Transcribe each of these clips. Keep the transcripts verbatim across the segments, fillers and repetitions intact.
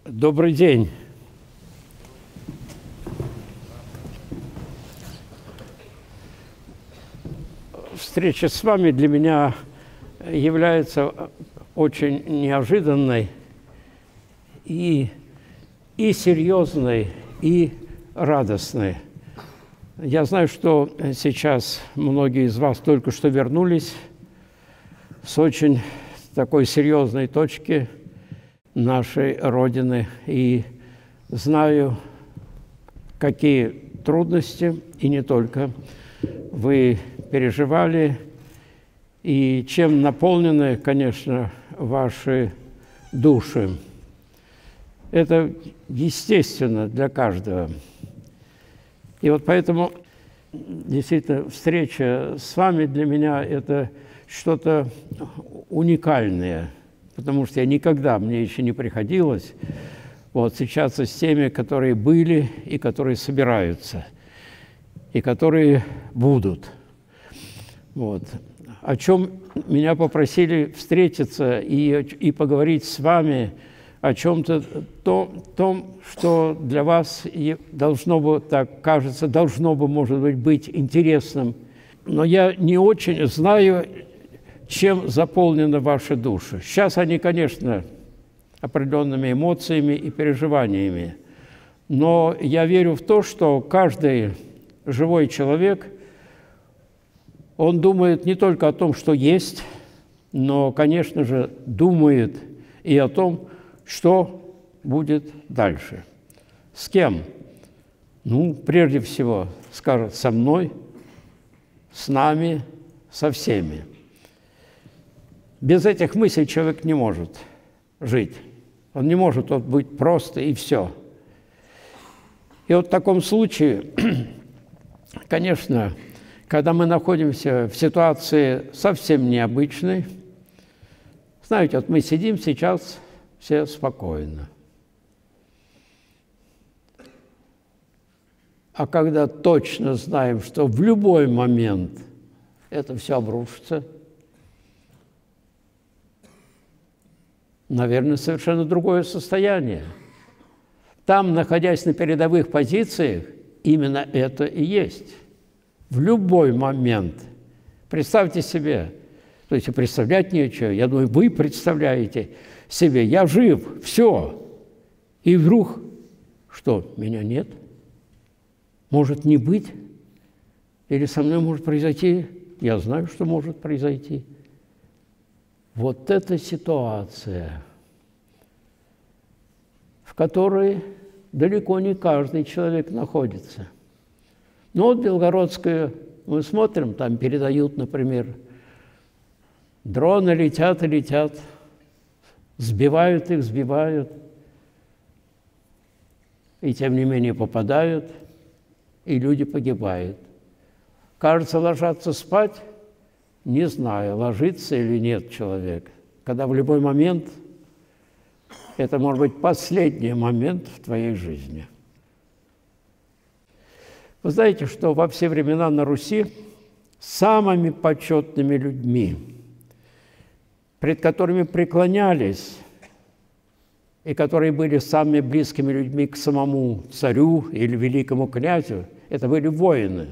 Добрый день. Встреча с вами для меня является очень неожиданной и, и серьезной, и радостной. Я знаю, что сейчас многие из вас только что вернулись с очень такой серьезной точки нашей Родины, и знаю, какие трудности, и не только, вы переживали, и чем наполнены, конечно, ваши души. Это естественно для каждого. И вот поэтому действительно встреча с вами для меня – это что-то уникальное, потому что я никогда, мне еще не приходилось вот, встречаться с теми, которые были и которые собираются, и которые будут. Вот. О чем меня попросили встретиться и, и поговорить с вами, о чем-то том, том, что для вас должно бы, так кажется, должно бы, может быть, быть интересным. Но я не очень знаю, чем заполнены ваши души. Сейчас они, конечно, определенными эмоциями и переживаниями. Но я верю в то, что каждый живой человек, он думает не только о том, что есть, но, конечно же, думает и о том, что будет дальше. С кем? Ну, прежде всего, скажет, со мной, с нами, со всеми. Без этих мыслей человек не может жить. Он не может вот быть просто и все. И вот в таком случае, конечно, когда мы находимся в ситуации совсем необычной, знаете, вот мы сидим сейчас все спокойно. А когда точно знаем, что в любой момент это все обрушится, наверное, совершенно другое состояние. Там, находясь на передовых позициях, именно это и есть. В любой момент. Представьте себе, то есть представлять нечего, я думаю, вы представляете себе, я жив, все. И вдруг, что, меня нет? Может не быть? Или со мной может произойти? Я знаю, что может произойти. Вот эта ситуация, в которой далеко не каждый человек находится. Ну вот Белгородская, мы смотрим, там передают, например, дроны летят и летят, сбивают их, сбивают, и тем не менее попадают, и люди погибают. Кажется, ложатся спать, не знаю, ложится или нет человек, когда в любой момент, это может быть последний момент в твоей жизни. Вы знаете, что во все времена на Руси самыми почетными людьми, пред которыми преклонялись, и которые были самыми близкими людьми к самому царю или великому князю, это были воины.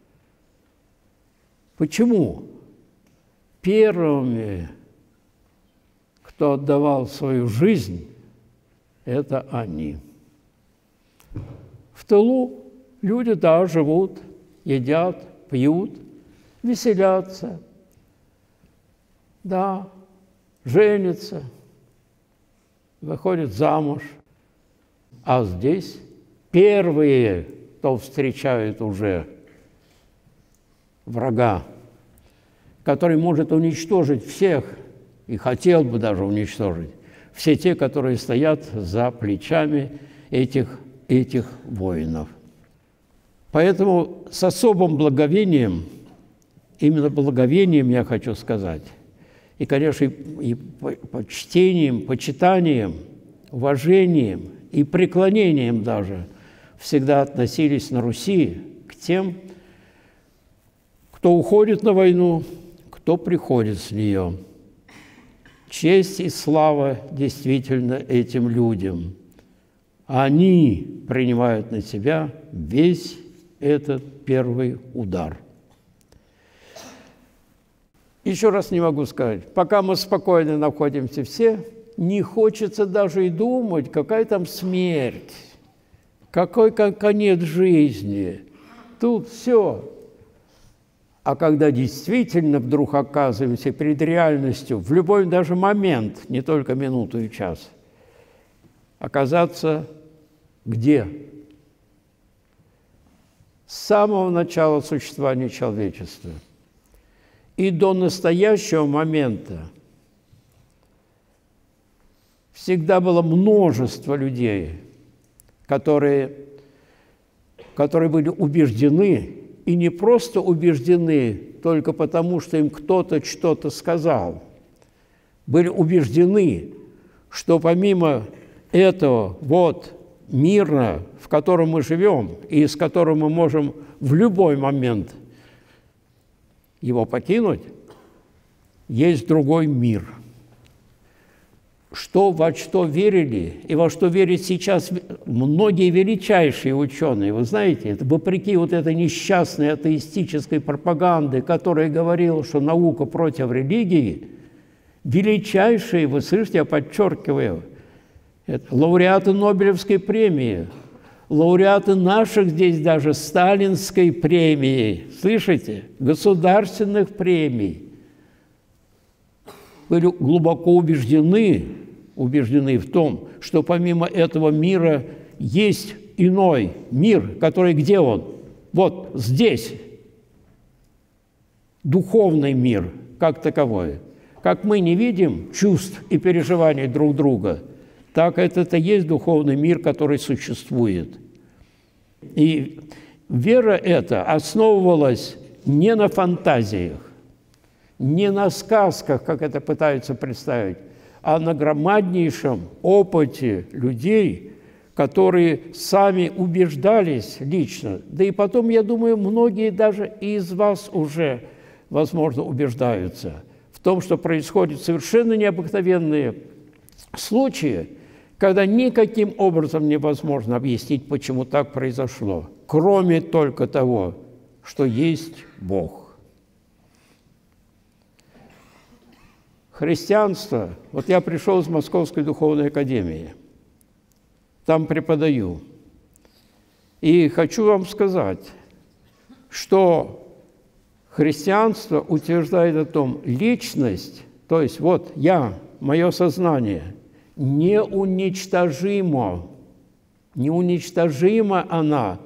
Почему? Первыми, кто отдавал свою жизнь, это они. В тылу люди, да, живут, едят, пьют, веселятся, да, женятся, выходят замуж. А здесь первые, кто встречает уже врага, который может уничтожить всех, и хотел бы даже уничтожить, все те, которые стоят за плечами этих, этих воинов. Поэтому с особым благовением, именно благовением я хочу сказать, и, конечно, и, и почтением, почитанием, уважением и преклонением даже всегда относились на Руси к тем, кто уходит на войну, кто приходит с нее. Честь и слава действительно этим людям. Они принимают на себя весь этот первый удар. Еще раз не могу сказать, пока мы спокойно находимся все, не хочется даже и думать, какая там смерть, какой конец жизни. Тут все. А когда действительно вдруг оказываемся перед реальностью, в любой даже момент, не только минуту и час, оказаться где? С самого начала существования человечества и до настоящего момента всегда было множество людей, которые, которые были убеждены, и не просто убеждены только потому, что им кто-то что-то сказал, были убеждены, что помимо этого вот мира, в котором мы живем, и из которого мы можем в любой момент его покинуть, есть другой мир. Что, во что верили и во что верят сейчас многие величайшие ученые, вы знаете, это вопреки вот этой несчастной атеистической пропаганды, которая говорила, что наука против религии, величайшие, вы слышите, я подчеркиваю, это лауреаты Нобелевской премии, лауреаты наших здесь даже Сталинской премии, слышите, государственных премий, были глубоко убеждены, убеждены в том, что помимо этого мира есть иной мир, который где он? Вот здесь. Духовный мир как таковой. Как мы не видим чувств и переживаний друг друга, так это-то есть духовный мир, который существует. И вера эта основывалась не на фантазиях, не на сказках, как это пытаются представить, а на громаднейшем опыте людей, которые сами убеждались лично. Да и потом, я думаю, многие даже из вас уже, возможно, убеждаются в том, что происходят совершенно необыкновенные случаи, когда никаким образом невозможно объяснить, почему так произошло, кроме только того, что есть Бог. Христианство, вот я пришел из Московской духовной академии, там преподаю, и хочу вам сказать, что христианство утверждает о том, личность, то есть вот я, мое сознание, неуничтожимо, неуничтожима она,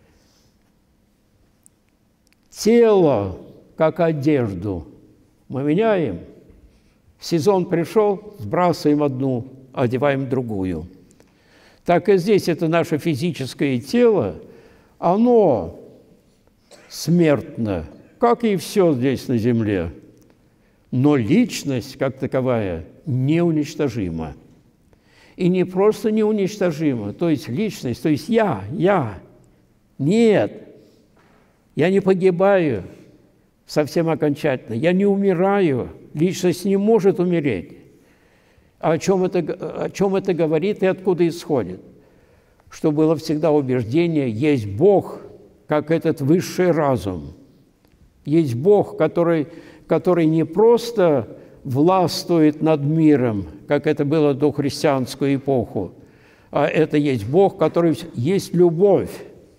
тело, как одежду, мы меняем. Сезон пришел, сбрасываем одну, одеваем другую. Так и здесь это наше физическое тело, оно смертно, как и все здесь на земле. Но личность, как таковая, неуничтожима. И не просто неуничтожима, то есть личность, то есть я, я. Нет, я не погибаю совсем окончательно, я не умираю. Личность не может умереть. А о чем это, о чем это говорит и откуда исходит? Что было всегда убеждение, есть Бог, как этот высший разум. Есть Бог, который, который не просто властвует над миром, как это было до христианскую эпоху, а это есть Бог, который есть любовь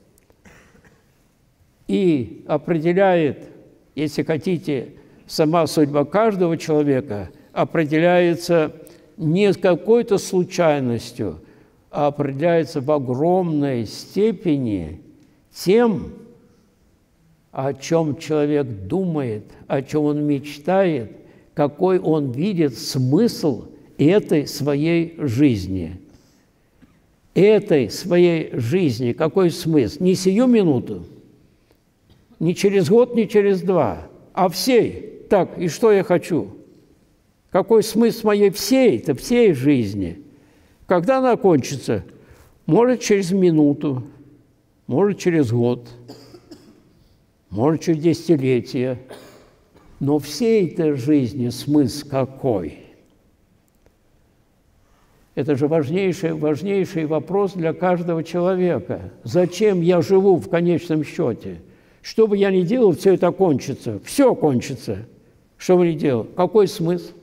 и определяет, если хотите, сама судьба каждого человека определяется не с какой-то случайностью, а определяется в огромной степени тем, о чем человек думает, о чем он мечтает, какой он видит смысл этой своей жизни. Этой своей жизни какой смысл? Не сию минуту, не через год, не через два, а всей. Так, и что я хочу? Какой смысл моей всей-то, всей жизни? Когда она кончится? Может, через минуту, может, через год, может, через десятилетие. Но всей этой жизни смысл какой? Это же важнейший, важнейший вопрос для каждого человека. Зачем я живу в конечном счете? Что бы я ни делал, все это кончится. Все кончится. Что бы ни делал? Какой смысл?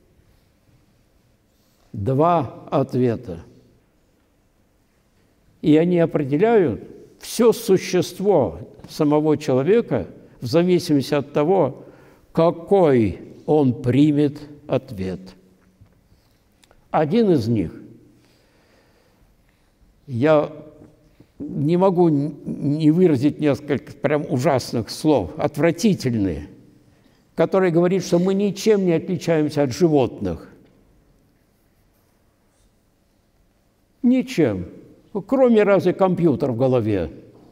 Два ответа. И они определяют все существо самого человека в зависимости от того, какой он примет ответ. Один из них, я не могу не выразить несколько прям ужасных слов, отвратительные, который говорит, что мы ничем не отличаемся от животных. Ничем, кроме разве компьютера в голове.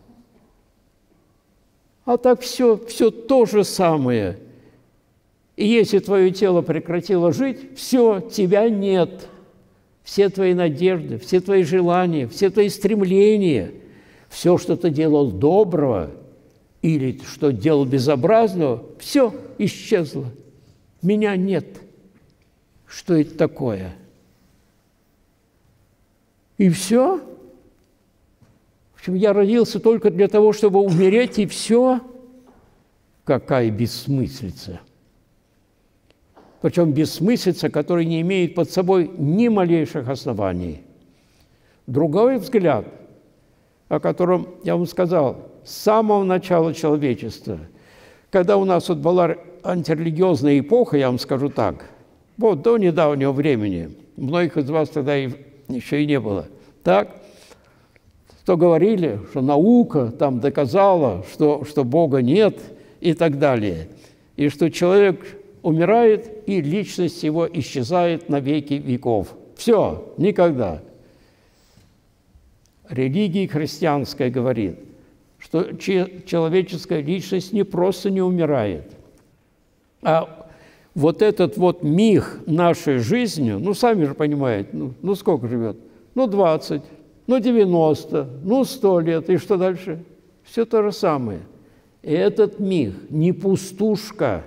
А так все, все то же самое. И если твое тело прекратило жить, все, тебя нет. Все твои надежды, все твои желания, все твои стремления, все, что ты делал доброго или что делал безобразного, все исчезло. Меня нет. Что это такое? И все? В общем, я родился только для того, чтобы умереть, и все? Какая бессмыслица! Причем бессмыслица, которая не имеет под собой ни малейших оснований. Другой взгляд, о котором я вам сказал, с самого начала человечества, когда у нас вот была антирелигиозная эпоха, я вам скажу так, вот до недавнего времени, многих из вас тогда и, еще и не было, так, то говорили, что наука там доказала, что, что Бога нет и так далее, и что человек умирает, и личность его исчезает на веки веков. Все, никогда. Религия христианская говорит, что человеческая личность не просто не умирает, а вот этот вот миг нашей жизни, ну, сами же понимаете, ну, ну сколько живет? Ну, двадцать, ну, девяносто, ну, сто лет, и что дальше? Все то же самое. И этот миг не пустушка,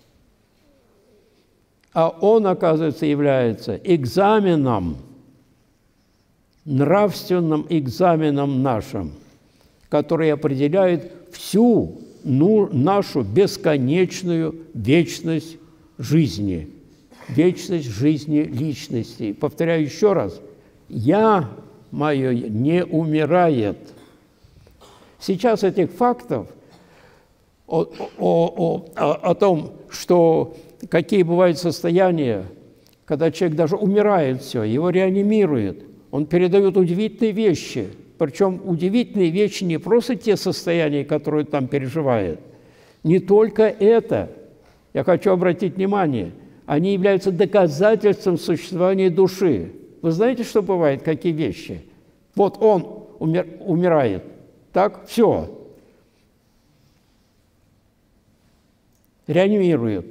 а он, оказывается, является экзаменом, нравственным экзаменом нашим, который определяет всю ну, нашу бесконечную вечность жизни, вечность жизни личности. Повторяю еще раз, «Я» мое не умирает. Сейчас этих фактов о, о, о, о том, что какие бывают состояния, когда человек даже умирает, все, его реанимируют, он передает удивительные вещи. Причем удивительные вещи не просто те состояния, которые он там переживает. Не только это. Я хочу обратить внимание, они являются доказательством существования души. Вы знаете, что бывает, какие вещи? Вот он умер, умирает. Так, все. Реанимируют.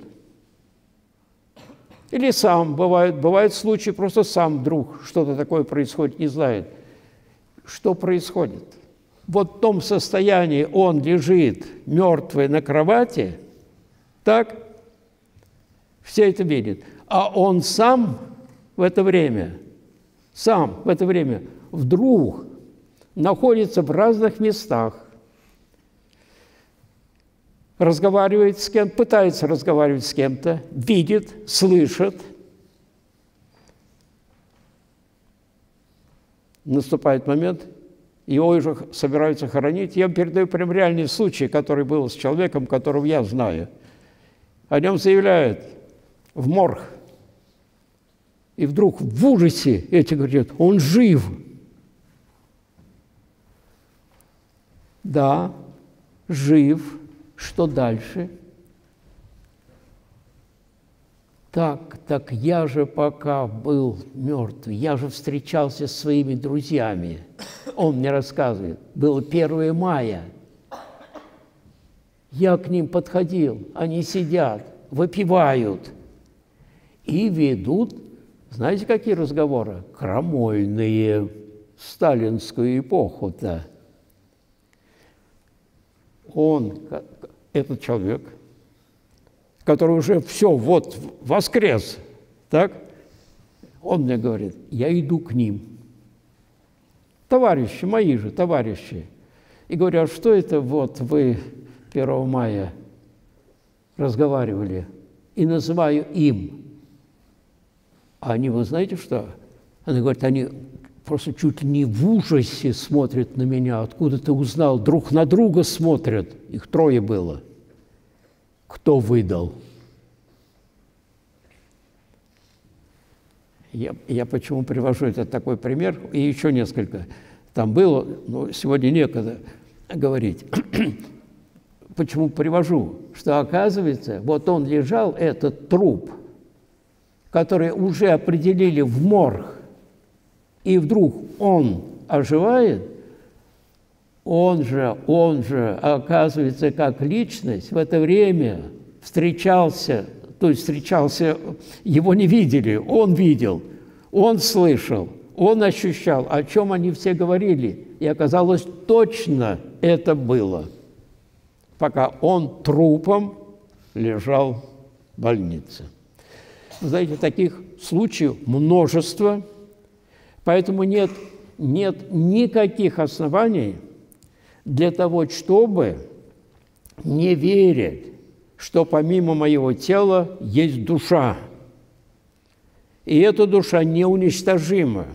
Или сам, бывает, бывают случаи, просто сам вдруг что-то такое происходит, не знает. Что происходит? Вот в том состоянии он лежит мертвый на кровати, так, все это видят. А он сам в это время, сам в это время вдруг находится в разных местах, разговаривает с кем-то, пытается разговаривать с кем-то, видит, слышит. Наступает момент, его уже собираются хоронить. Я передаю прям реальный случай, который был с человеком, которого я знаю. О нем заявляют в морг. И вдруг в ужасе эти говорят, он жив. Да, жив. Что дальше? Так, так я же пока был мертвый, я же встречался с своими друзьями. Он мне рассказывает, было первое мая. Я к ним подходил, они сидят, выпивают и ведут, знаете, какие разговоры? Крамольные, сталинскую эпоху-то. Он, этот человек, который уже все, вот, воскрес, так? Он мне говорит: я иду к ним. Товарищи, мои же товарищи. И говорю: а что это вот вы первого мая разговаривали? И называю им. А они, вы знаете что? Они говорят, они просто чуть ли не в ужасе смотрят на меня. Откуда ты узнал? Друг на друга смотрят. Их трое было. Кто выдал? Я, я почему привожу этот такой пример, и еще несколько там было, но сегодня некогда говорить. Почему привожу? Что оказывается, вот он лежал, этот труп, который уже определили в морг, и вдруг он оживает, он же, он же, оказывается, как личность в это время встречался, то есть встречался, его не видели, он видел, он слышал, он ощущал, о чем они все говорили. И оказалось, точно это было, пока он трупом лежал в больнице. Вы знаете, таких случаев множество, поэтому нет, нет никаких оснований для того, чтобы не верить, что помимо моего тела есть душа. И эта душа неуничтожима.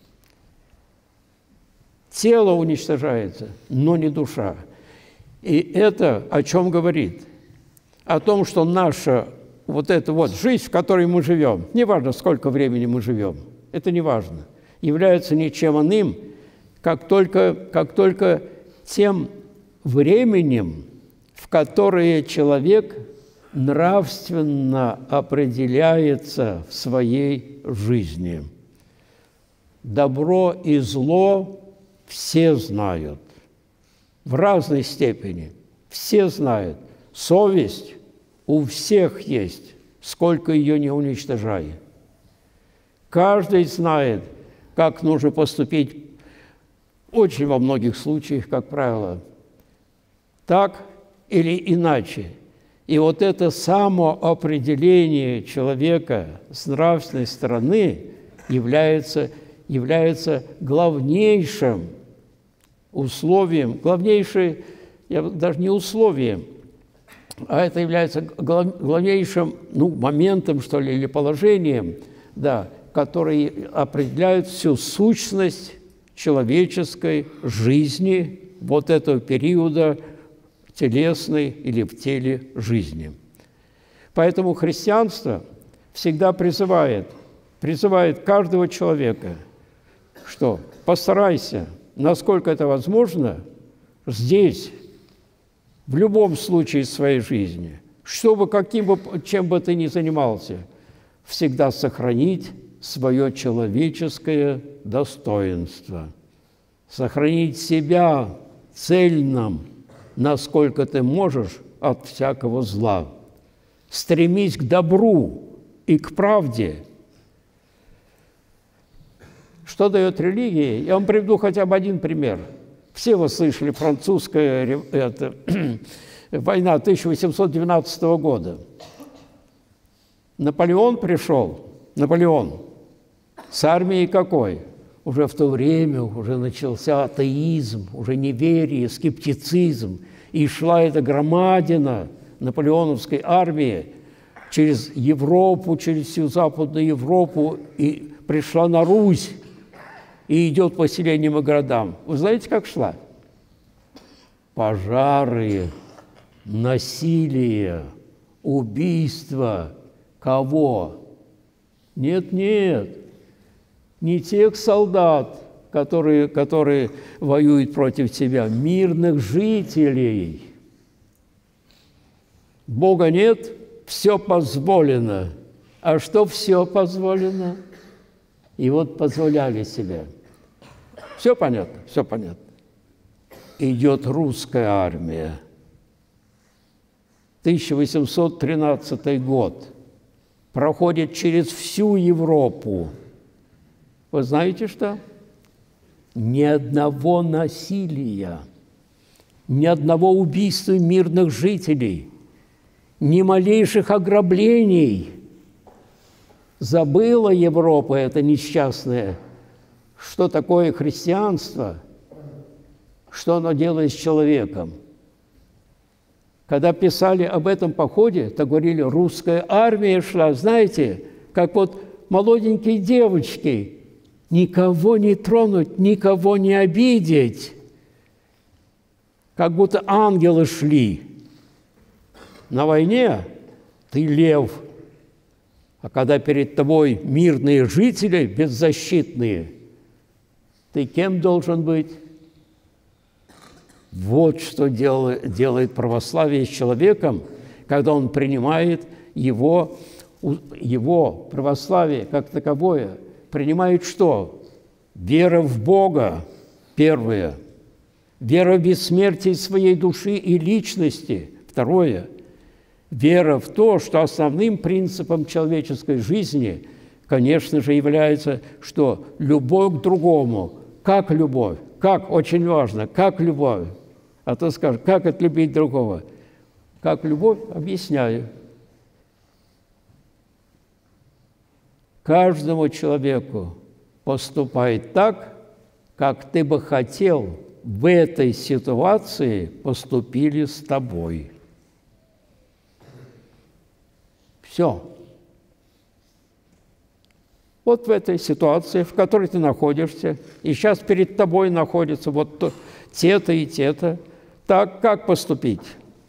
Тело уничтожается, но не душа. И это о чем говорит? О том, что наша вот эта вот жизнь, в которой мы живем, неважно, сколько времени мы живем, это не важно, является ничем иным, как только, как только тем временем, в которое человек нравственно определяется в своей жизни. Добро и зло все знают, в разной степени, все знают. Совесть у всех есть, сколько ее не уничтожай. Каждый знает, как нужно поступить, очень во многих случаях, как правило, так или иначе. И вот это самоопределение человека с нравственной стороны является, является главнейшим условием, главнейшим, я даже не условием, а это является главнейшим, ну, моментом, что ли, или положением, да, который определяет всю сущность человеческой жизни вот этого периода телесной или в теле жизни. Поэтому христианство всегда призывает, призывает каждого человека, что постарайся, насколько это возможно, здесь, в любом случае своей жизни, чтобы каким бы, чем бы ты ни занимался, всегда сохранить свое человеческое достоинство, сохранить себя цельным, насколько ты можешь, от всякого зла. Стремись к добру и к правде. Что дает религия? Я вам приведу хотя бы один пример. Все вы слышали, французская это, война тысяча восемьсот двенадцатого года. Наполеон пришел, Наполеон, с армией какой? Уже в то время уже начался атеизм, уже неверие, скептицизм. И шла эта громадина наполеоновской армии через Европу, через всю Западную Европу, и пришла на Русь, и идет по селениям и городам. Вы знаете, как шла? Пожары, насилие, убийства. Кого? Нет, нет. Не тех солдат, которые, которые воюют против тебя, мирных жителей. Бога нет, все позволено. А что все позволено? И вот позволяли себе. Все понятно? Все понятно. Идет русская армия. тысяча восемьсот тринадцатый год. Проходит через всю Европу. Вы знаете что? Ни одного насилия, ни одного убийства мирных жителей, ни малейших ограблений. Забыла Европа, это несчастная, что такое христианство, что оно делает с человеком. Когда писали об этом походе, то говорили, русская армия шла, знаете, как вот молоденькие девочки, никого не тронуть, никого не обидеть, как будто ангелы шли. На войне ты лев, а когда перед тобой мирные жители, беззащитные, ты кем должен быть? Вот что делает, делает православие с человеком, когда он принимает его, его православие как таковое. Принимает что? Вера в Бога, первое. Вера в бессмертие своей души и личности, второе. Вера в то, что основным принципом человеческой жизни, конечно же, является, что любовь к другому. Как любовь? Как? Очень важно. Как любовь? А то скажешь, как отлюбить другого? Как любовь? Объясняю. Каждому человеку поступай так, как ты бы хотел в этой ситуации поступили с тобой. Все. Вот в этой ситуации, в которой ты находишься, и сейчас перед тобой находятся вот то, те-то и те-то, так как поступить?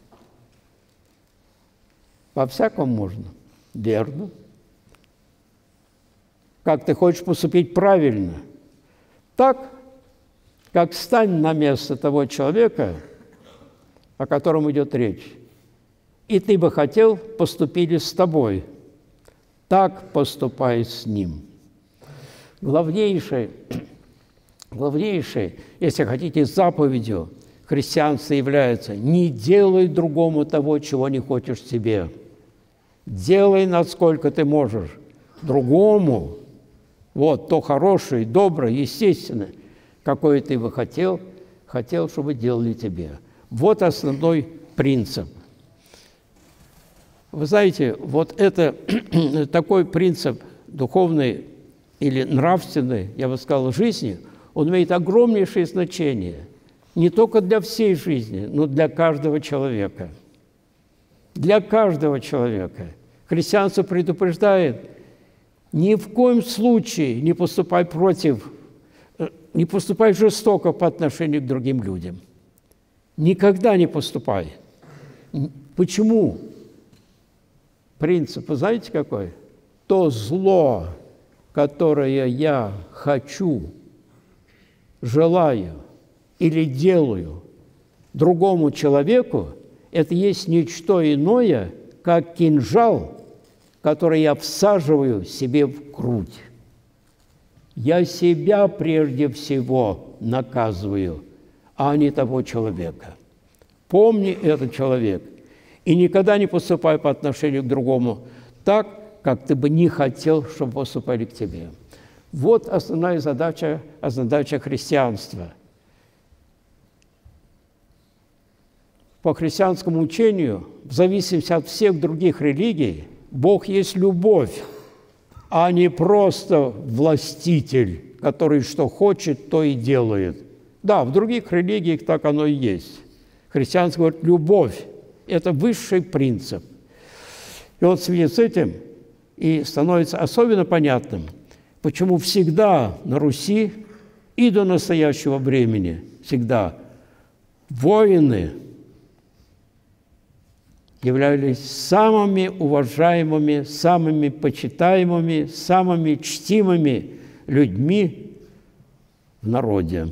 По-всякому можно. Верно. Как ты хочешь поступить правильно? Так, как стань на место того человека, о котором идет речь, и ты бы хотел, поступили с тобой. Так поступай с ним. Главнейшее, главнейшее, если хотите, заповедью христианства является: не делай другому того, чего не хочешь себе. Делай, насколько ты можешь, другому вот то хорошее, доброе, естественное, какое ты бы хотел, хотел, чтобы делали тебе. Вот основной принцип. Вы знаете, вот это такой принцип духовный или нравственный, я бы сказал, жизни, он имеет огромнейшее значение не только для всей жизни, но для каждого человека. Для каждого человека. Христианство предупреждает: ни в коем случае не поступай против, не поступай жестоко по отношению к другим людям. Никогда не поступай. Почему? Принцип, вы знаете какой? То зло, которое я хочу, желаю или делаю другому человеку, это есть ничто иное, как кинжал, который я всаживаю себе в грудь. Я себя прежде всего наказываю, а не того человека. Помни этот человек. И никогда не поступай по отношению к другому так, как ты бы не хотел, чтобы поступали к тебе. Вот основная задача, задача христианства. По христианскому учению, в зависимости от всех других религий, Бог есть любовь, а не просто властитель, который что хочет, то и делает. Да, в других религиях так оно и есть. Христианство говорит, любовь – это высший принцип. И вот в связи с этим и становится особенно понятным, почему всегда на Руси и до настоящего времени всегда воины являлись самыми уважаемыми, самыми почитаемыми, самыми чтимыми людьми в народе.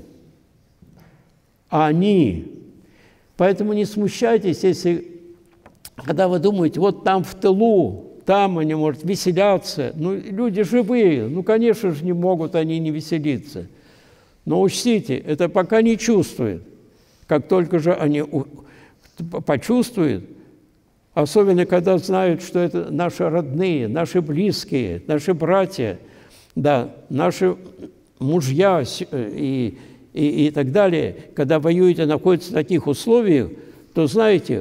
А они... Поэтому не смущайтесь, если, когда вы думаете, вот там в тылу, там они, может, веселятся. Ну, люди живые, ну, конечно же, не могут они не веселиться. Но учтите, это пока не чувствуют. Как только же они почувствуют, особенно когда знают, что это наши родные, наши близкие, наши братья, да, наши мужья и, и, и так далее, когда воюете, находятся в таких условиях, то, знаете,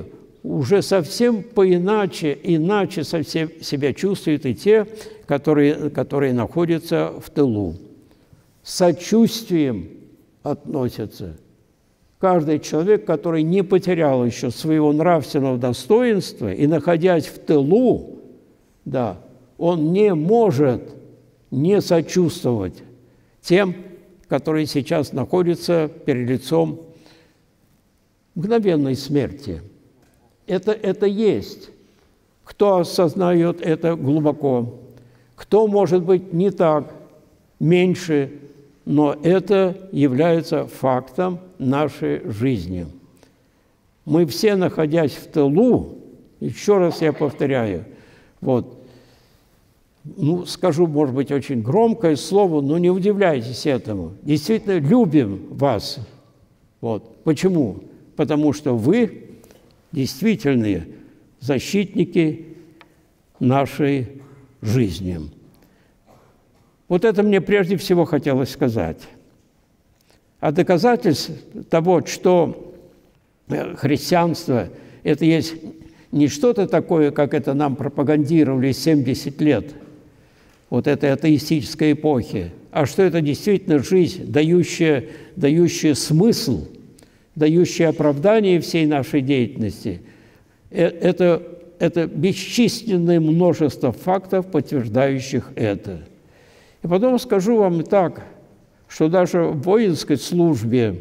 уже совсем поиначе, иначе совсем себя чувствуют и те, которые, которые находятся в тылу. С сочувствием относятся. Каждый человек, который не потерял еще своего нравственного достоинства и, находясь в тылу, да, он не может не сочувствовать тем, которые сейчас находятся перед лицом мгновенной смерти. Это, это есть. Кто осознает это глубоко, кто, может быть, не так, меньше, но это является фактом нашей жизни. Мы все, находясь в тылу, еще раз я повторяю, вот, ну, скажу, может быть, очень громкое слово, но не удивляйтесь этому. Действительно, любим вас. Вот. Почему? Потому что вы действительные защитники нашей жизни. Вот это мне прежде всего хотелось сказать. А доказательств того, что христианство – это есть не что-то такое, как это нам пропагандировали семьдесят лет, вот этой атеистической эпохи, а что это действительно жизнь, дающая, дающая смысл, дающая оправдание всей нашей деятельности. Это, это бесчисленное множество фактов, подтверждающих это. И потом скажу вам и так, что даже в воинской службе,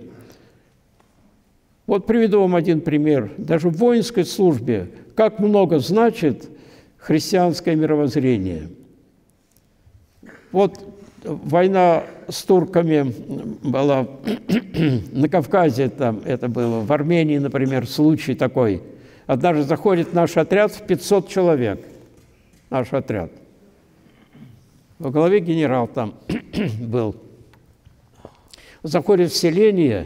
вот приведу вам один пример, даже в воинской службе, как много значит христианское мировоззрение. Вот война с турками была на Кавказе, там это было, в Армении, например, случай такой. Однажды заходит наш отряд в пятьсот человек, наш отряд. Во главе генерал там был. Заходят в селение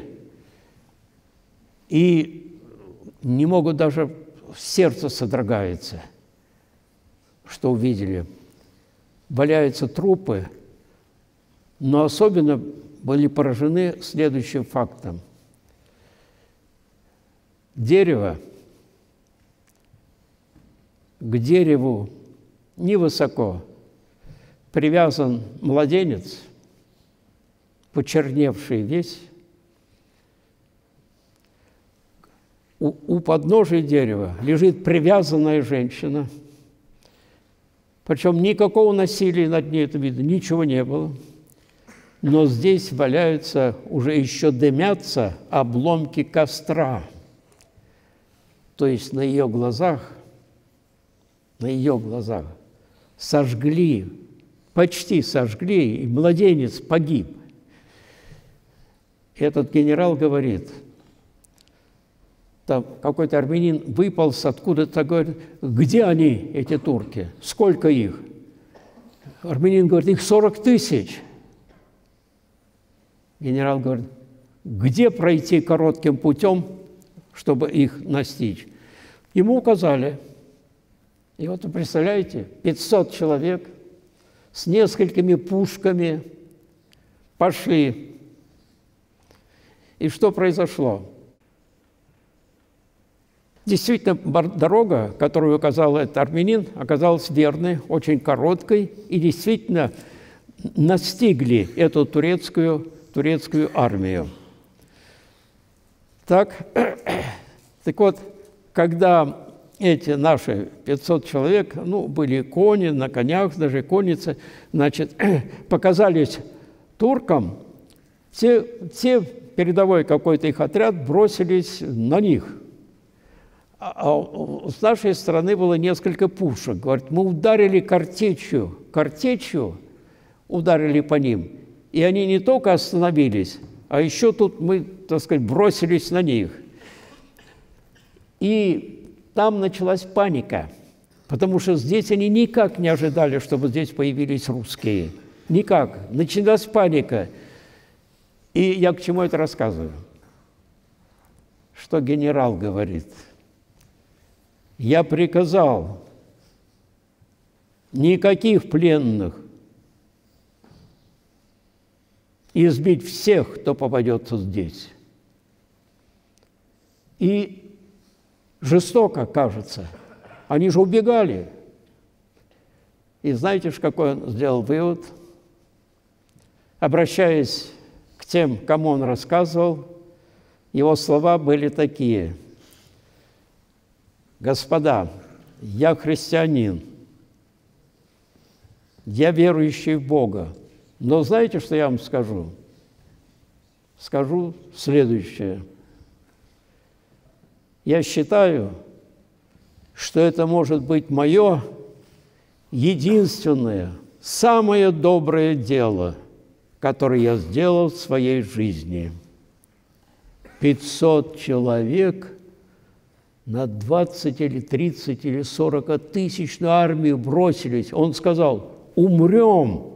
и не могут даже, сердце содрогается, что увидели. Валяются трупы, но особенно были поражены следующим фактом. Дерево, к дереву невысоко привязан младенец, почерневший весь. У, у подножия дерева лежит привязанная женщина, причем никакого насилия над ней, это видно, ничего не было. Но здесь валяются, уже еще дымятся обломки костра. То есть на ее глазах, на ее глазах сожгли, почти сожгли, и младенец погиб. Этот генерал говорит, там какой-то армянин выполз откуда-то, говорит, где они, эти турки, сколько их? Армянин говорит, их сорок тысяч. Генерал говорит, где пройти коротким путем, чтобы их настичь? Ему указали. И вот вы представляете, пятьсот человек с несколькими пушками пошли. И что произошло? Действительно, дорога, которую указал этот армянин, оказалась верной, очень короткой, и действительно настигли эту турецкую, турецкую армию. Так, так вот, когда эти наши пятьсот человек, ну, были кони, на конях, даже конницы, значит, показались туркам, те, те передовой какой-то их отряд бросились на них. А с нашей стороны было несколько пушек. Говорит, мы ударили картечью, картечью ударили по ним. И они не только остановились, а еще тут мы, так сказать, бросились на них. И там началась паника, потому что здесь они никак не ожидали, чтобы здесь появились русские. Никак. Началась паника. И я к чему это рассказываю? Что генерал говорит? Я приказал никаких пленных, избить всех, кто попадется здесь. И жестоко, кажется. Они же убегали. И знаете же, какой он сделал вывод? Обращаясь к тем, кому он рассказывал, его слова были такие: «Господа, я христианин, я верующий в Бога, но знаете, что я вам скажу? Скажу следующее. Я считаю, что это может быть мое единственное, самое доброе дело, которое я сделал в своей жизни. пятьсот человек на двадцать или тридцать или сорок тысячную армию бросились. Он сказал: умрем,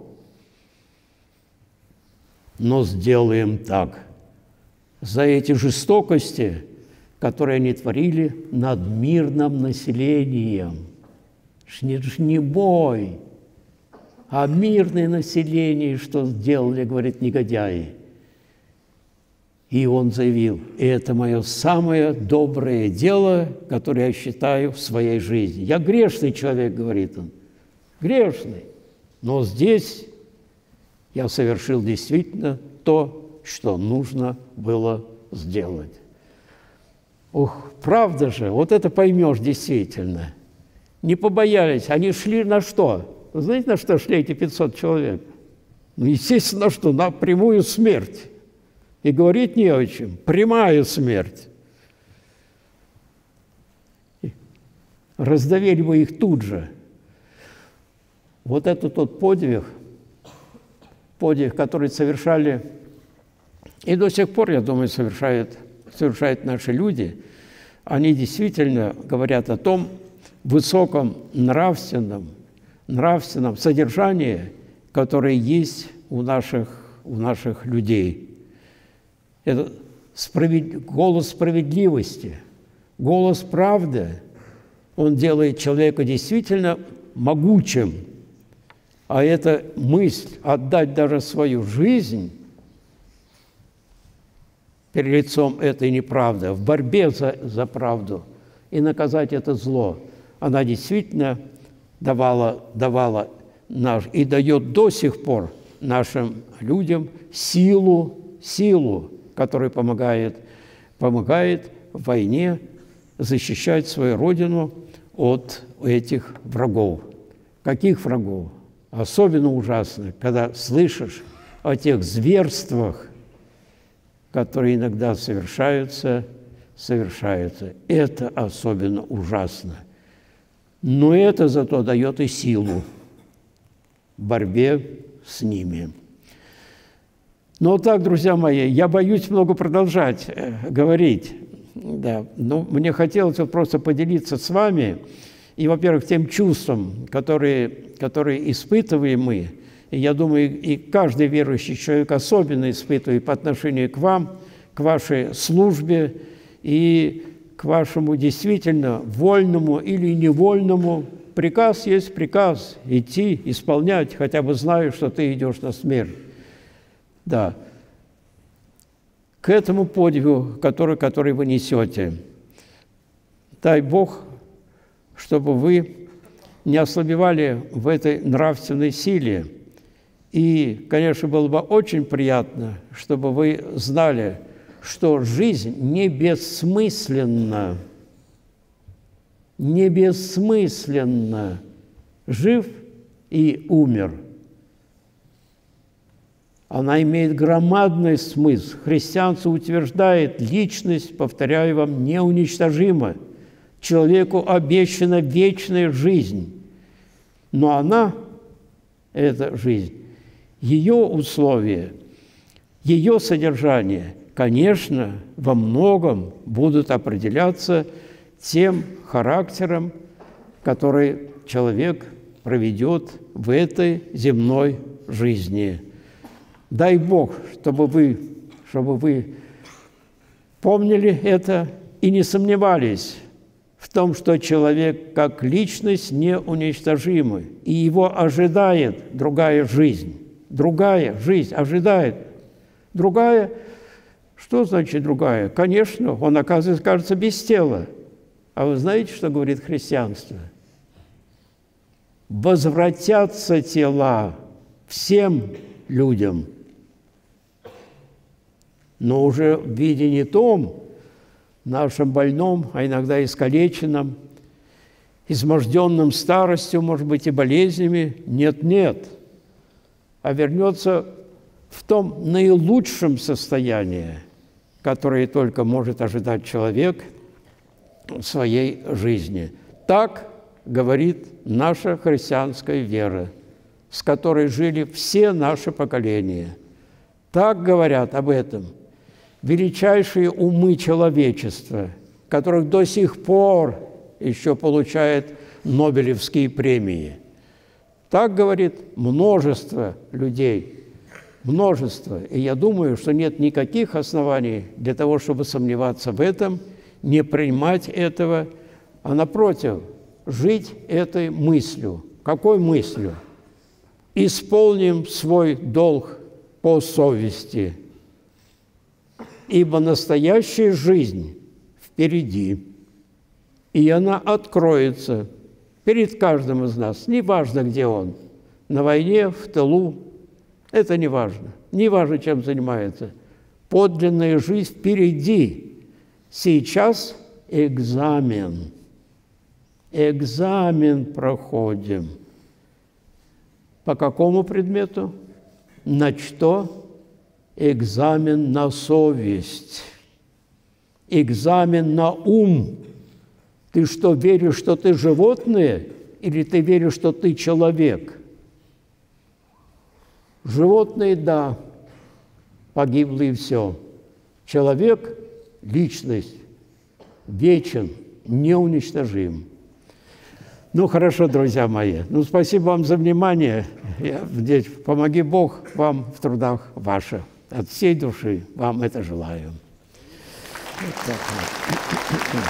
но сделаем так. За эти жестокости, которые они творили над мирным населением. Это же не бой, а мирное население, что сделали, говорит, негодяи. И он заявил: это мое самое доброе дело, которое я считаю в своей жизни. Я грешный человек, говорит он, грешный. Но здесь я совершил действительно то, что нужно было сделать. Ух, правда же, вот это поймешь действительно. Не побоялись, они шли на что? Вы знаете, на что шли эти пятьсот человек? Ну, естественно, на что? На прямую смерть. И говорить не о чем. Прямая смерть. Раздавили бы их тут же. Вот это тот подвиг, подвиг, который совершали, и до сих пор, я думаю, совершают, совершают наши люди. Они действительно говорят о том высоком нравственном, нравственном содержании, которое есть у наших, у наших людей. Это справед... голос справедливости, голос правды. Он делает человека действительно могучим. А эта мысль отдать даже свою жизнь перед лицом этой неправды, в борьбе за, за правду и наказать это зло, она действительно давала, давала наш, и дает до сих пор нашим людям силу, силу, которая помогает, помогает в войне защищать свою родину от этих врагов. Каких врагов? Особенно ужасно, когда слышишь о тех зверствах, которые иногда совершаются, совершаются. Это особенно ужасно. Но это зато дает и силу в борьбе с ними. Но вот так, друзья мои, я боюсь много продолжать э, говорить. Да. Но мне хотелось вот просто поделиться с вами и, во-первых, тем чувством, которые, которые испытываем мы. И я думаю, и каждый верующий человек особенно испытывает по отношению к вам, к вашей службе и к вашему действительно вольному или невольному. Приказ есть приказ – идти, исполнять, хотя бы зная, что ты идешь на смерть. Да. К этому подвигу, который, который вы несете, дай Бог, чтобы вы не ослабевали в этой нравственной силе. И, конечно, было бы очень приятно, чтобы вы знали, что жизнь не бессмысленна, не бессмысленна. Жив и умер. Она имеет громадный смысл. Христианство утверждает, личность, повторяю вам, неуничтожима. Человеку обещана вечная жизнь. Но она, эта жизнь, ее условия, ее содержание, конечно, во многом будут определяться тем характером, который человек проведет в этой земной жизни. Дай Бог, чтобы вы, чтобы вы помнили это и не сомневались в том, что человек как личность неуничтожимый, и его ожидает другая жизнь. Другая жизнь ожидает. Другая, что значит другая? Конечно, он, оказывается, кажется без тела. А вы знаете, что говорит христианство? Возвратятся тела всем людям, но уже в виде не том, нашем больном, а иногда искалеченном, изможденном старостью, может быть, и болезнями. Нет-нет, а вернется в том наилучшем состоянии, которое только может ожидать человек в своей жизни. Так говорит наша христианская вера, с которой жили все наши поколения. Так говорят об этом величайшие умы человечества, которых до сих пор еще получают Нобелевские премии. Так говорит множество людей, множество. И я думаю, что нет никаких оснований для того, чтобы сомневаться в этом, не принимать этого, а напротив, жить этой мыслью. Какой мыслью? Исполним свой долг по совести, ибо настоящая жизнь впереди, и она откроется перед каждым из нас, неважно, где он, на войне, в тылу, это не важно, не важно, чем занимается. Подлинная жизнь впереди. Сейчас экзамен. Экзамен проходим. По какому предмету? На что? Экзамен на совесть. Экзамен на ум. Ты что, веришь, что ты животное, или ты веришь, что ты человек? Животные, да, погибло и все. Человек – личность, вечен, неуничтожим. Ну, хорошо, друзья мои. Ну, спасибо вам за внимание. Я, здесь, помоги Бог вам в трудах ваших. От всей души вам это желаю. Вот так вот.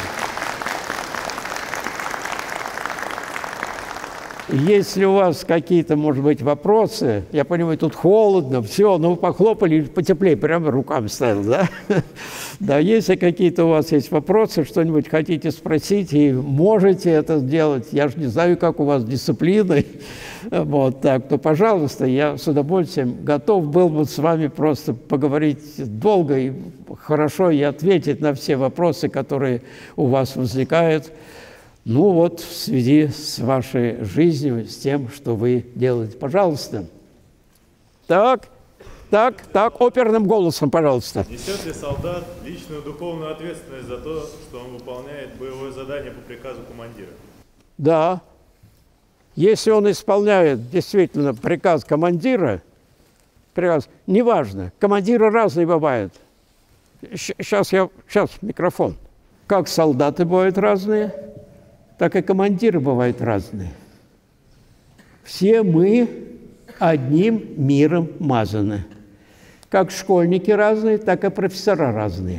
Если у вас какие-то, может быть, вопросы, я понимаю, тут холодно, все, ну, вы похлопали, потеплее, прямо рукам ставил, да? Да, если какие-то у вас есть вопросы, что-нибудь хотите спросить, и можете это сделать, я же не знаю, как у вас с дисциплиной, вот так, то, пожалуйста, я с удовольствием готов был бы с вами просто поговорить долго и хорошо и ответить на все вопросы, которые у вас возникают. Ну вот, в связи с вашей жизнью, с тем, что вы делаете. Пожалуйста. Так, так, так, оперным голосом, пожалуйста. Несет ли солдат личную духовную ответственность за то, что он выполняет боевое задание по приказу командира? Да. Если он исполняет действительно приказ командира, приказ, неважно, командиры разные бывают. Сейчас я, сейчас микрофон. Как солдаты бывают разные, так и командиры бывают разные. Все мы одним миром мазаны. Как школьники разные, так и профессора разные.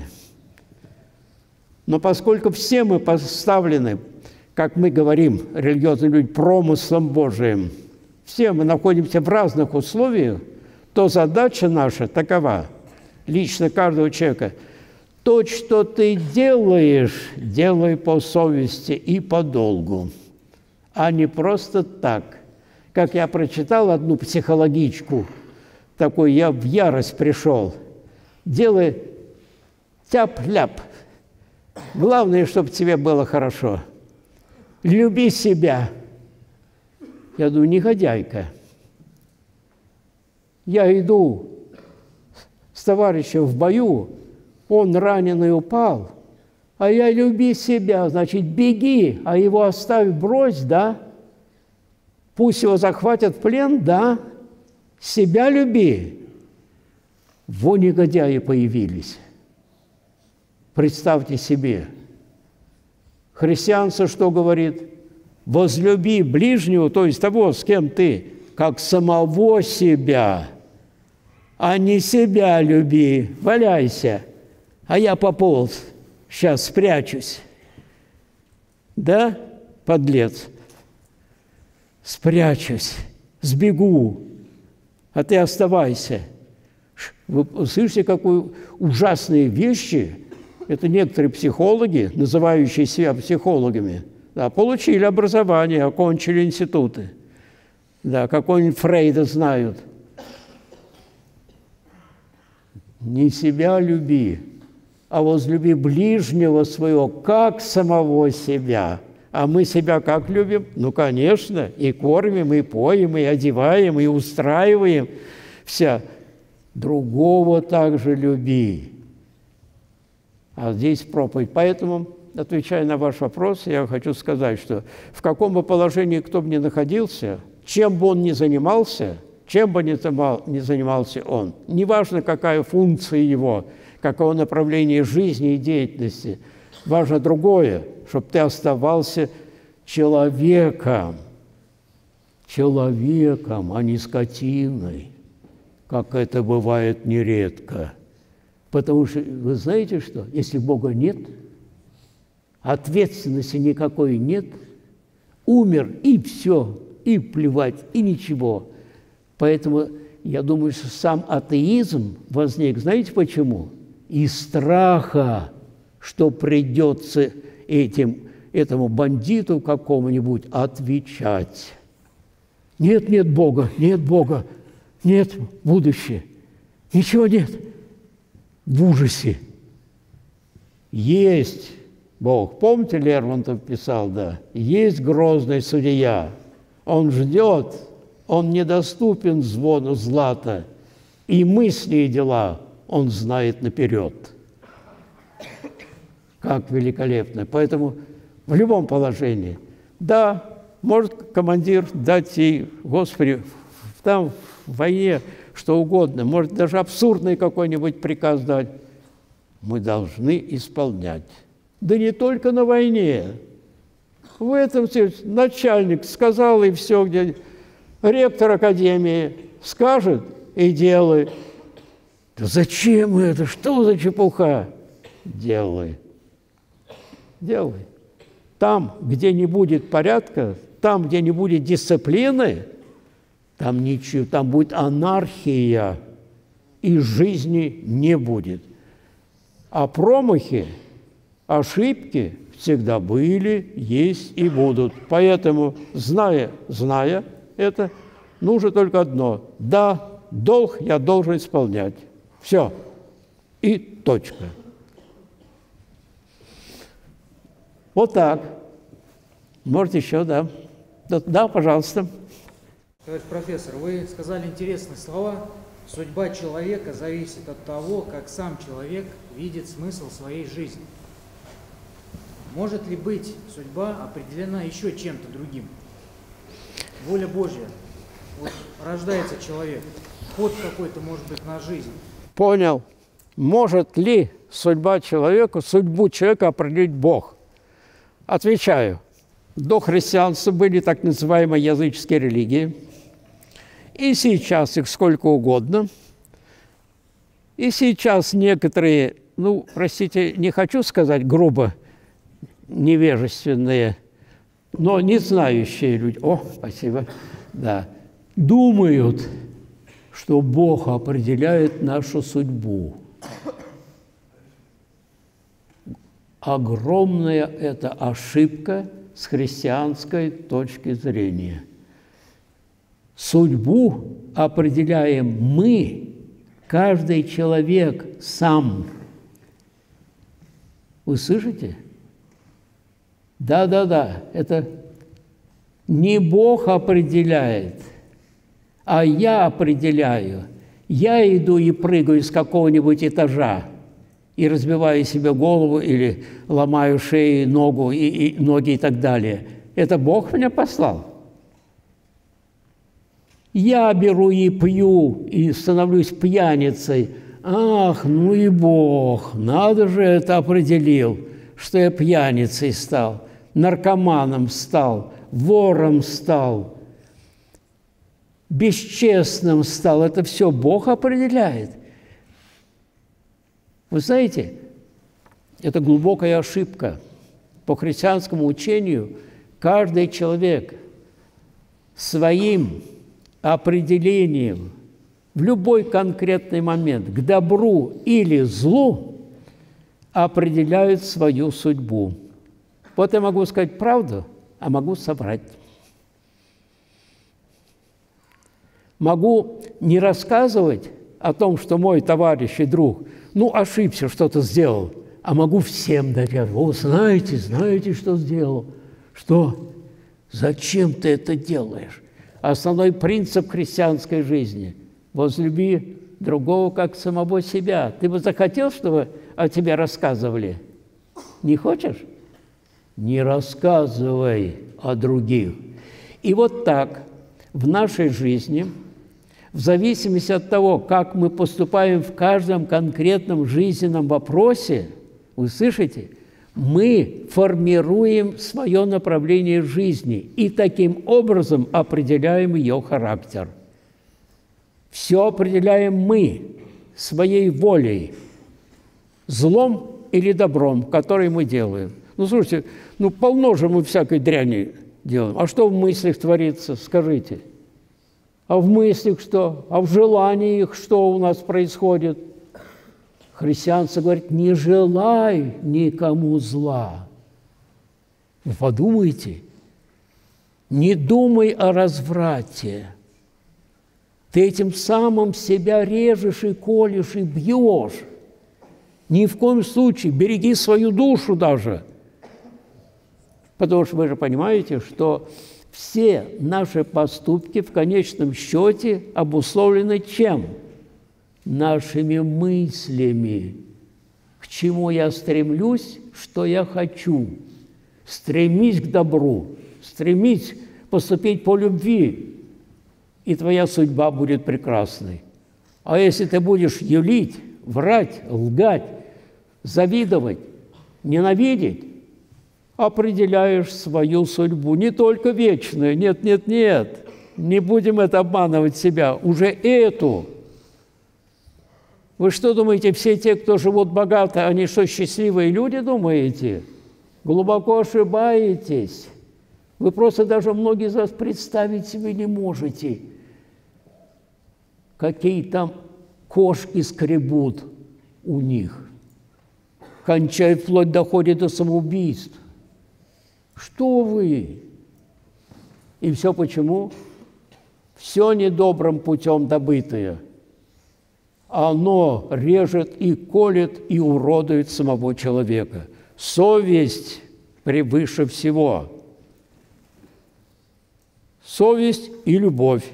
Но поскольку все мы поставлены, как мы говорим, религиозные люди, промыслом Божиим, все мы находимся в разных условиях, то задача наша такова, лично каждого человека – то, что ты делаешь, делай по совести и по долгу, а не просто так. Как я прочитал одну психологичку, такой я в ярость пришел. Делай тяп-ляп. Главное, чтобы тебе было хорошо. Люби себя. Я думаю, негодяйка. Я иду с товарищем в бою, он раненый упал, а я люби себя, значит, беги, а его оставь, брось, да? Пусть его захватят в плен, да? Себя люби. Во негодяи появились. Представьте себе. Христианство что говорит? Возлюби ближнего, то есть того, с кем ты, как самого себя, а не себя люби. Валяйся. А я пополз, сейчас спрячусь. Да, подлец? Спрячусь, сбегу, а ты оставайся. Вы слышите, какие ужасные вещи Это некоторые психологи, называющие себя психологами, да, получили образование, окончили институты. Да, какой-нибудь Фрейда знают. Не себя люби, а возлюби ближнего своего, как самого себя. А мы себя как любим? Ну, конечно, и кормим, и поем, и одеваем, и устраиваем. Вся. Другого также люби. А здесь проповедь. Поэтому, отвечая на ваш вопрос, я хочу сказать, что в каком бы положении кто бы ни находился, чем бы он ни занимался, чем бы ни занимался он, неважно, какая функция его, какое направление жизни и деятельности, важно другое, чтобы ты оставался человеком, человеком, а не скотиной, как это бывает нередко. Потому что, вы знаете что, если Бога нет, ответственности никакой нет, умер и все, и плевать, и ничего. Поэтому я думаю, что сам атеизм возник, знаете почему? Из страха, что придется этим, этому бандиту какому-нибудь отвечать. Нет, нет Бога, нет Бога, нет будущего, ничего нет. В ужасе. Есть Бог. Помните, Лермонтов писал, да? Есть грозный судья. Он ждет, он недоступен звону злата, и мысли и дела он знает наперед. Как великолепно. Поэтому в любом положении, да, может командир дать ей, Господи, там в войне что угодно, может даже абсурдный какой-нибудь приказ дать, мы должны исполнять. Да не только на войне. В этом начальник сказал, и все, где ректор академии скажет, и делай. Да зачем это? Что за чепуха? Делай. Делай. Там, где не будет порядка, там, где не будет дисциплины, там ничего, там будет анархия, и жизни не будет. А промахи, ошибки всегда были, есть и будут. Поэтому, зная, зная это, нужно только одно. Да, долг я должен исполнять. Все. И точка. Вот так. Может, еще, да. Да, да, пожалуйста. Товарищ профессор, вы сказали интересные слова. Судьба человека зависит от того, как сам человек видит смысл своей жизни. Может ли быть судьба определена еще чем-то другим? Воля Божья. Вот рождается человек, ход какой-то может быть на жизнь. Понял. Может ли судьба человека, судьбу человека определить Бог? Отвечаю. До христианства были так называемые языческие религии. И сейчас их сколько угодно. И сейчас некоторые, ну, простите, не хочу сказать грубо, невежественные, но не знающие люди, о, спасибо, да, думают, что Бог определяет нашу судьбу. Огромная это ошибка с христианской точки зрения. Судьбу определяем мы, каждый человек сам. Вы слышите? Да-да-да, это не Бог определяет, а я определяю. Я иду и прыгаю с какого-нибудь этажа и разбиваю себе голову или ломаю шею, ногу, и, и, ноги и так далее. Это Бог меня послал. Я беру и пью, и становлюсь пьяницей. Ах, ну и Бог, надо же это определил, что я пьяницей стал, наркоманом стал, вором стал, бесчестным стал. Это все Бог определяет. Вы знаете, это глубокая ошибка. По христианскому учению каждый человек своим определением в любой конкретный момент к добру или злу определяют свою судьбу. Вот я могу сказать правду, а могу соврать. Могу не рассказывать о том, что мой товарищ и друг, ну, ошибся, что-то сделал, а могу всем доверять. О, знаете, знаете, что сделал? Что? Зачем ты это делаешь? Основной принцип христианской жизни – возлюби другого, как самого себя. Ты бы захотел, чтобы о тебе рассказывали? Не хочешь? Не рассказывай о других. И вот так в нашей жизни, в зависимости от того, как мы поступаем в каждом конкретном жизненном вопросе, вы слышите, мы формируем свое направление жизни и таким образом определяем ее характер. Все определяем мы своей волей, злом или добром, который мы делаем. Ну, слушайте, ну, полно же мы всякой дряни делаем. А что в мыслях творится, скажите? А в мыслях что? А в желаниях что у нас происходит? Христианство говорит, не желай никому зла. Вы подумайте, не думай о разврате. Ты этим самым себя режешь и колешь, и бьешь. Ни в коем случае береги свою душу даже. Потому что вы же понимаете, что все наши поступки в конечном счете обусловлены чем? Нашими мыслями. К чему я стремлюсь, что я хочу. Стремись к добру, стремись поступить по любви, и твоя судьба будет прекрасной. А если ты будешь юлить, врать, лгать, завидовать, ненавидеть, определяешь свою судьбу, не только вечную, нет, нет, нет, не будем это обманывать себя, уже эту. Вы что думаете, все те, кто живут богато, они что, счастливые люди, думаете? Глубоко ошибаетесь. Вы просто даже многие из вас представить себе не можете, какие там кошки скребут у них, кончая вплоть доходит до самоубийств. Что вы? И все почему? Все недобрым путем добытое. Оно режет и колет, и уродует самого человека. Совесть превыше всего. Совесть и любовь.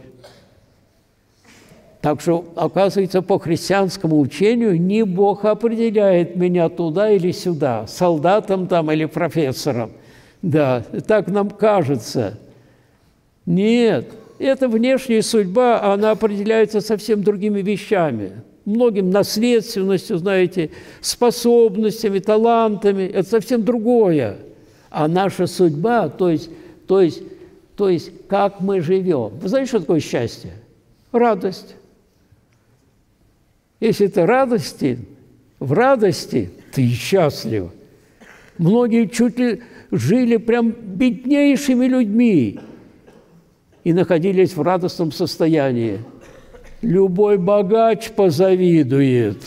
Так что, оказывается, по христианскому учению не Бог определяет меня туда или сюда, солдатом там или профессором. Да, так нам кажется. Нет, эта внешняя судьба, она определяется совсем другими вещами. Многим наследственностью, знаете, способностями, талантами. Это совсем другое. А наша судьба, то есть, то есть, то есть как мы живем. Вы знаете, что такое счастье? Радость. Если ты радости, в радости ты счастлив. Многие чуть ли жили прям беднейшими людьми и находились в радостном состоянии. Любой богач позавидует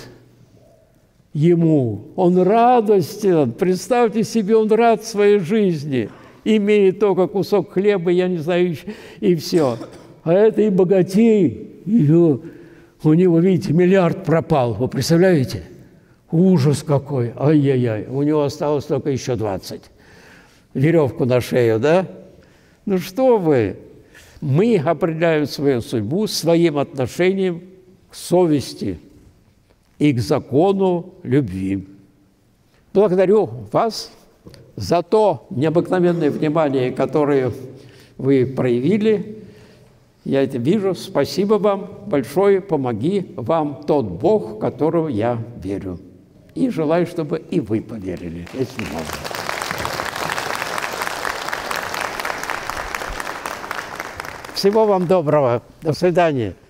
ему. Он радостен. Представьте себе, он рад своей жизни, имеет только кусок хлеба, я не знаю, и все. А это и богатей, и у него, видите, миллиард пропал. Вы представляете? Ужас какой! Ай-яй-яй! У него осталось только еще двадцать. Веревку на шею, да? Ну что вы? Мы определяем свою судьбу своим отношением к совести и к закону любви. Благодарю вас за то необыкновенное внимание, которое вы проявили. Я это вижу. Спасибо вам большое. Помоги вам тот Бог, в которого я верю. И желаю, чтобы и вы поверили, если можно. Всего вам доброго. До свидания.